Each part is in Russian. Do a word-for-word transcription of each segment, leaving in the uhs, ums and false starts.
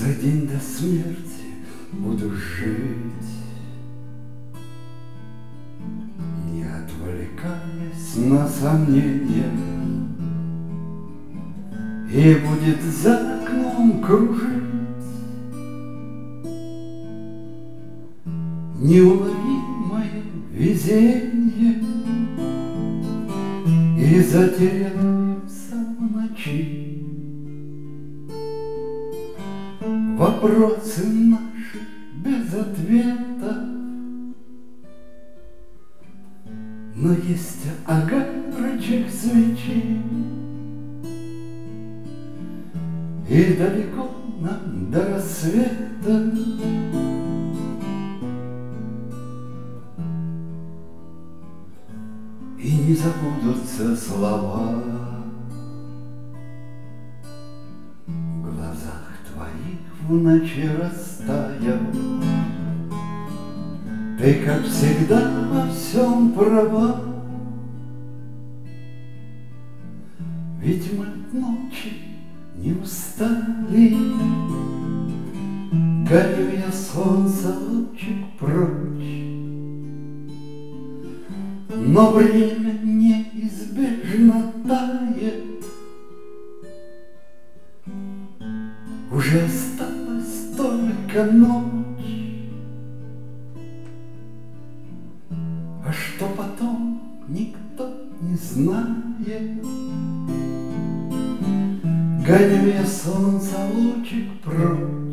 За день до смерти буду жить, не отвлекаясь на сомнения, и будет за окном кружить неуловимое везенье, и затеряются в ночи вопросы наши без ответа. Но есть огарочек свечи, и далеко нам до рассвета. И не забудутся слова в глазах твоих в ночи растаял. Ты, как всегда, во всем права, ведь мы от ночи не устали. Гоню я солнце лучик прочь, но время неизбежно тает. Уже осталась только ночь, а что потом, никто не знает. Гоню я солнце лучик прочь,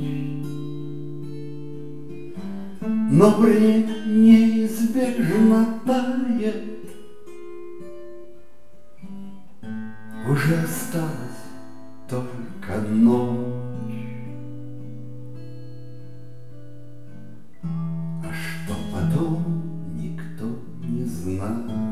но время неизбежно тает. Уже осталась только ночь, а что потом, никто не знает.